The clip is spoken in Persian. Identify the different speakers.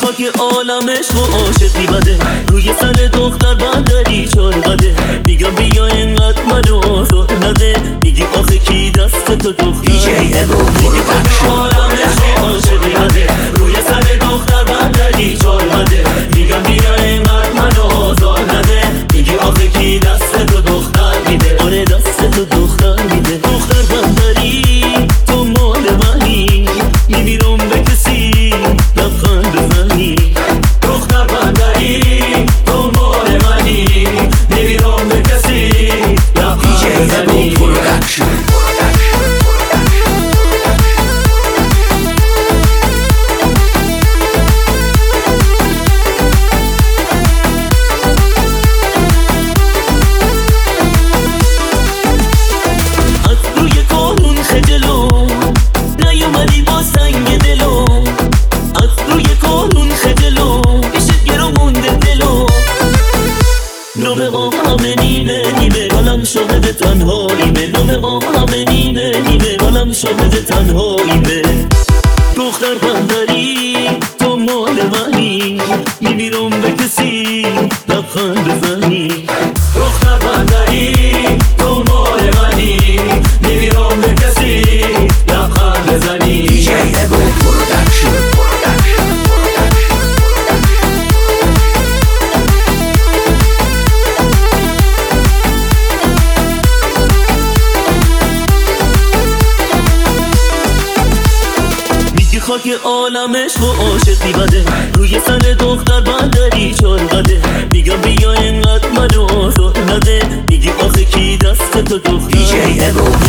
Speaker 1: خاک عالمش و عاشقی بده، روی سر دختر بندری چارقده. میگم بیا اینقدر منو آزار نده، میگی آخه کی دست تو دختر. میگی خاک عالمش و عاشقی بده، روی سر دختر بندری چارقده. میگم بیا اینقدر منو آزار نده، میگی آخه کی دست تو دختر میده. آره دست تو دختر میده. دختر بندری تو مال منی، میمیرم به کسی لبخند بزنی. دختر بندری تو مال منی، میمیرم به کسی لبخند بزنی. نومه همه نیمه نیمه حالم شاهد تنهاییمه. نومه همه نیمه نیمه حالم شاهد تنهاییمه. دختر بندری تو مال منی، میمیرم به کسی لبخند بزنی. دختر بندری تو مال منی، میمیرم به کسی لبخند بزنی. خاک عالمش و عاشقی بده، روی سر دختر بندری چارقده. میگم بیا اینقدر منو آزار نده، میگی آخه کی دست تو دختر.